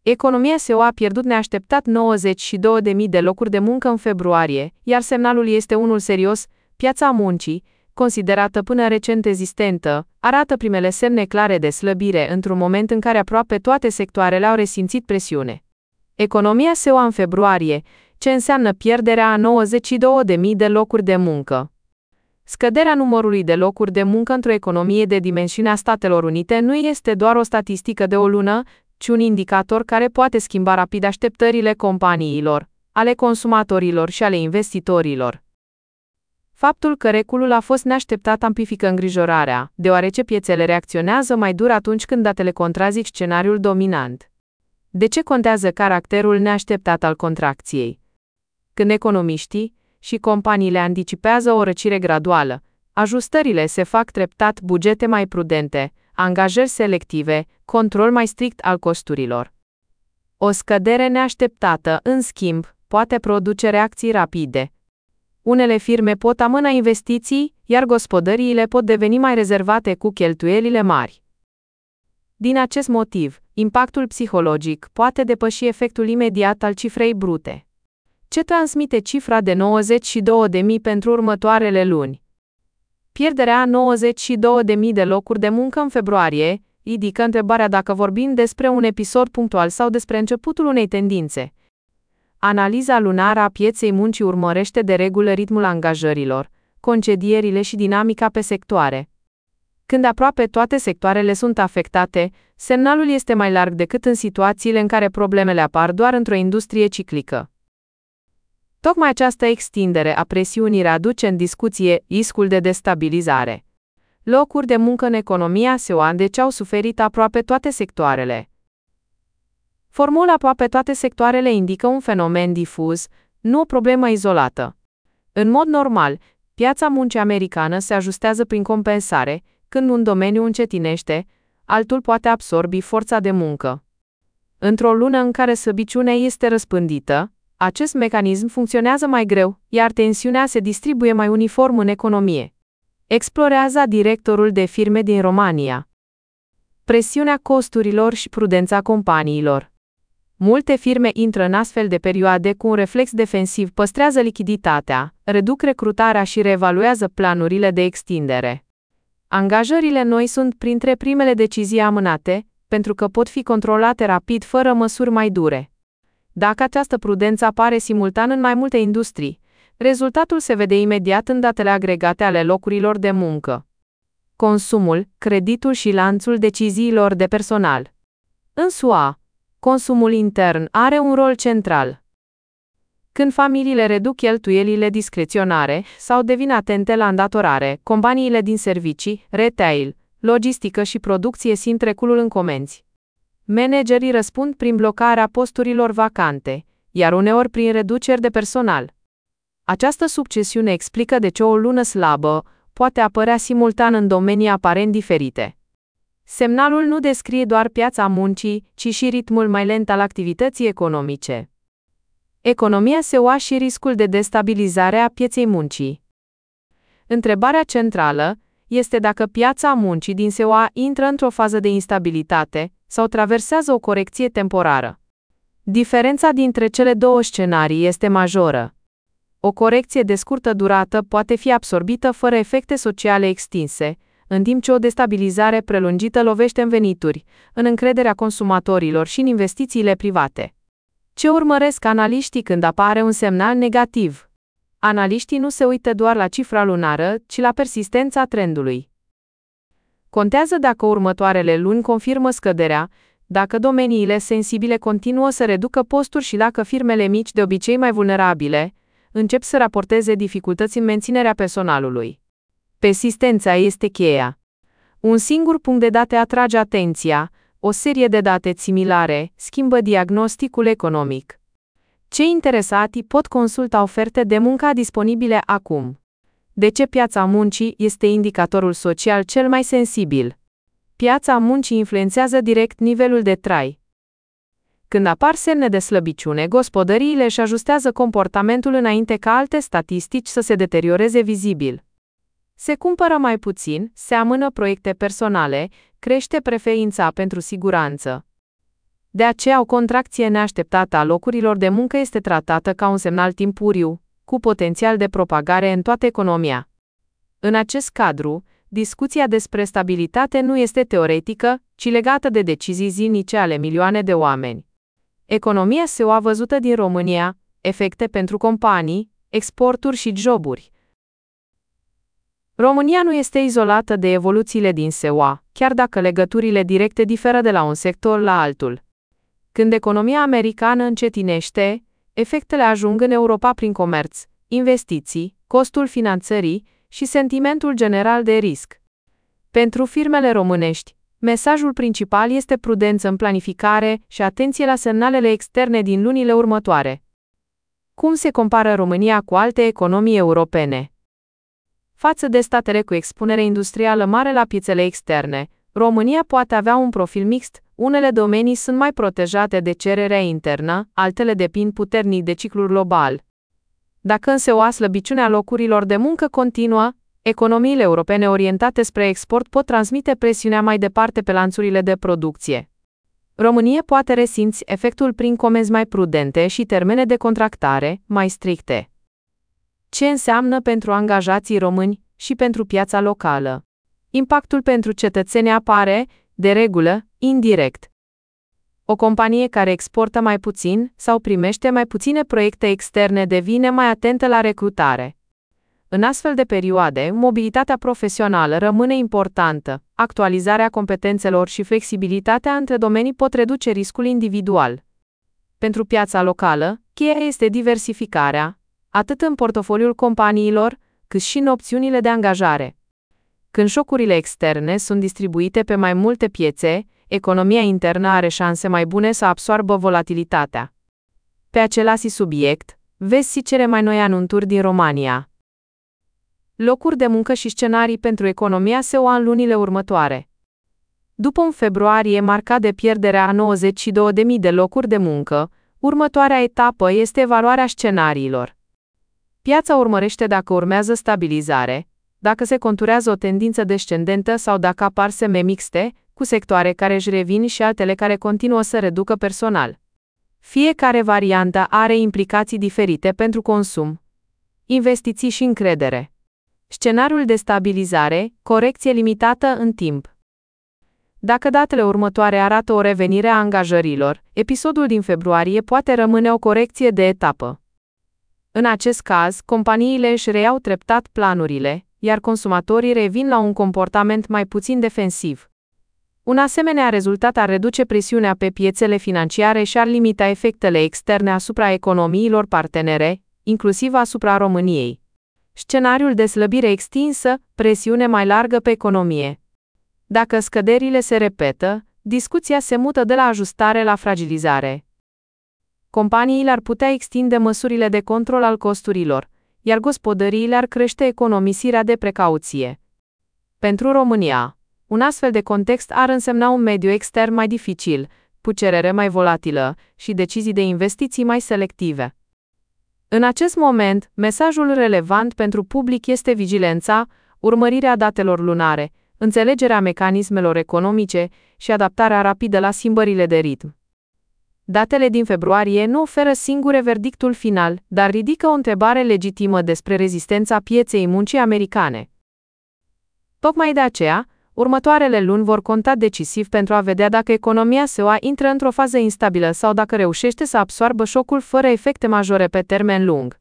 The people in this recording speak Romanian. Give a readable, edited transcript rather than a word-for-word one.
Economia SUA a pierdut neașteptat 92.000 de locuri de muncă în februarie, iar semnalul este unul serios: piața muncii, considerată până recent rezistentă, arată primele semne clare de slăbire într-un moment în care aproape toate sectoarele au resimțit presiune. Economia SUA în februarie, ce înseamnă pierderea a 92.000 de locuri de muncă. Scăderea numărului de locuri de muncă într-o economie de dimensiunea Statelor Unite nu este doar o statistică de o lună, ci un indicator care poate schimba rapid așteptările companiilor, ale consumatorilor și ale investitorilor. Faptul că reculul a fost neașteptat amplifică îngrijorarea, deoarece piețele reacționează mai dur atunci când datele contrazic scenariul dominant. De ce contează caracterul neașteptat al contracției? Când economiștii și companiile anticipează o răcire graduală, ajustările se fac treptat, bugete mai prudente, angajări selective, control mai strict al costurilor. O scădere neașteptată, în schimb, poate produce reacții rapide. Unele firme pot amâna investiții, iar gospodăriile pot deveni mai rezervate cu cheltuielile mari. Din acest motiv, impactul psihologic poate depăși efectul imediat al cifrei brute. Ce transmite cifra de 92.000 pentru următoarele luni? Pierderea a 92.000 de locuri de muncă în februarie ridică întrebarea dacă vorbim despre un episod punctual sau despre începutul unei tendințe. Analiza lunară a pieței muncii urmărește de regulă ritmul angajărilor, concedierile și dinamica pe sectoare. Când aproape toate sectoarele sunt afectate, semnalul este mai larg decât în situațiile în care problemele apar doar într-o industrie ciclică. Tocmai această extindere a presiunii readuce în discuție riscul de destabilizare. Locuri de muncă în economia SUA deci au suferit aproape toate sectoarele. Formula aproape toate sectoarele indică un fenomen difuz, nu o problemă izolată. În mod normal, piața muncii americană se ajustează prin compensare, când un domeniu încetinește, altul poate absorbi forța de muncă. Într-o lună în care slăbiciunea este răspândită, acest mecanism funcționează mai greu, iar tensiunea se distribuie mai uniform în economie. Explorează directorul de firme din România. Presiunea costurilor și prudența companiilor. Multe firme intră în astfel de perioade cu un reflex defensiv, păstrează lichiditatea, reduc recrutarea și reevaluează planurile de extindere. Angajările noi sunt printre primele decizii amânate, pentru că pot fi controlate rapid fără măsuri mai dure. Dacă această prudență apare simultan în mai multe industrii, rezultatul se vede imediat în datele agregate ale locurilor de muncă. Consumul, creditul și lanțul deciziilor de personal. În SUA, consumul intern are un rol central. Când familiile reduc cheltuielile discreționare sau devin atente la îndatorare, companiile din servicii, retail, logistică și producție simt reculul în comenzi. Managerii răspund prin blocarea posturilor vacante, iar uneori prin reduceri de personal. Această succesiune explică de ce o lună slabă poate apărea simultan în domenii aparent diferite. Semnalul nu descrie doar piața muncii, ci și ritmul mai lent al activității economice. Economia SUA și riscul de destabilizare a pieței muncii. Întrebarea centrală este dacă piața muncii din SUA intră într-o fază de instabilitate sau traversează o corecție temporară. Diferența dintre cele două scenarii este majoră. O corecție de scurtă durată poate fi absorbită fără efecte sociale extinse, în timp ce o destabilizare prelungită lovește în venituri, în încrederea consumatorilor și în investițiile private. Ce urmăresc analiștii când apare un semnal negativ? Analiștii nu se uită doar la cifra lunară, ci la persistența trendului. Contează dacă următoarele luni confirmă scăderea, dacă domeniile sensibile continuă să reducă posturi și dacă firmele mici, de obicei mai vulnerabile, încep să raporteze dificultăți în menținerea personalului. Persistența este cheia. Un singur punct de date atrage atenția, o serie de date similare schimbă diagnosticul economic. Cei interesati pot consulta oferte de muncă disponibile acum. De ce piața muncii este indicatorul social cel mai sensibil? Piața muncii influențează direct nivelul de trai. Când apar semne de slăbiciune, gospodăriile își ajustează comportamentul înainte ca alte statistici să se deterioreze vizibil. Se cumpără mai puțin, se amână proiecte personale, crește preferința pentru siguranță. De aceea o contracție neașteptată a locurilor de muncă este tratată ca un semnal timpuriu, cu potențial de propagare în toată economia. În acest cadru, discuția despre stabilitate nu este teoretică, ci legată de decizii zilnice ale milioane de oameni. Economia SUA văzută din România, efecte pentru companii, exporturi și joburi. România nu este izolată de evoluțiile din SUA, chiar dacă legăturile directe diferă de la un sector la altul. Când economia americană încetinește, efectele ajung în Europa prin comerț, investiții, costul finanțării și sentimentul general de risc. Pentru firmele românești, mesajul principal este prudență în planificare și atenție la semnalele externe din lunile următoare. Cum se compară România cu alte economii europene? Față de statele cu expunere industrială mare la piețele externe, România poate avea un profil mixt, unele domenii sunt mai protejate de cererea internă, altele depind puternic de ciclul global. Dacă însă o slăbiciune a locurilor de muncă continuă, economiile europene orientate spre export pot transmite presiunea mai departe pe lanțurile de producție. România poate resimți efectul prin comenzi mai prudente și termene de contractare mai stricte. Ce înseamnă pentru angajații români și pentru piața locală? Impactul pentru cetățeni apare, de regulă, indirect. O companie care exportă mai puțin sau primește mai puține proiecte externe devine mai atentă la recrutare. În astfel de perioade, mobilitatea profesională rămâne importantă, actualizarea competențelor și flexibilitatea între domenii pot reduce riscul individual. Pentru piața locală, cheia este diversificarea, atât în portofoliul companiilor, cât și în opțiunile de angajare. Când șocurile externe sunt distribuite pe mai multe piețe, economia internă are șanse mai bune să absoarbă volatilitatea. Pe același subiect, vezi cele mai noi anunțuri din România. Locuri de muncă și scenarii pentru economia SUA în lunile următoare. După un februarie marcat de pierderea a 92.000 de locuri de muncă, următoarea etapă este evaluarea scenariilor. Piața urmărește dacă urmează stabilizare, dacă se conturează o tendință descendentă sau dacă apar semne mixte, cu sectoare care își revin și altele care continuă să reducă personal. Fiecare variantă are implicații diferite pentru consum, investiții și încredere. Scenariul de stabilizare, corecție limitată în timp. Dacă datele următoare arată o revenire a angajărilor, episodul din februarie poate rămâne o corecție de etapă. În acest caz, companiile își reiau treptat planurile, iar consumatorii revin la un comportament mai puțin defensiv. Un asemenea rezultat ar reduce presiunea pe piețele financiare și ar limita efectele externe asupra economiilor partenere, inclusiv asupra României. Scenariul de slăbire extinsă, presiune mai largă pe economie. Dacă scăderile se repetă, discuția se mută de la ajustare la fragilizare. Companiile ar putea extinde măsurile de control al costurilor, iar gospodăriile ar crește economisirea de precauție. Pentru România, un astfel de context ar însemna un mediu extern mai dificil, cu cerere mai volatilă și decizii de investiții mai selective. În acest moment, mesajul relevant pentru public este vigilența, urmărirea datelor lunare, înțelegerea mecanismelor economice și adaptarea rapidă la schimbările de ritm. Datele din februarie nu oferă singure verdictul final, dar ridică o întrebare legitimă despre rezistența pieței muncii americane. Tocmai de aceea, următoarele luni vor conta decisiv pentru a vedea dacă economia SUA intră într-o fază instabilă sau dacă reușește să absoarbă șocul fără efecte majore pe termen lung.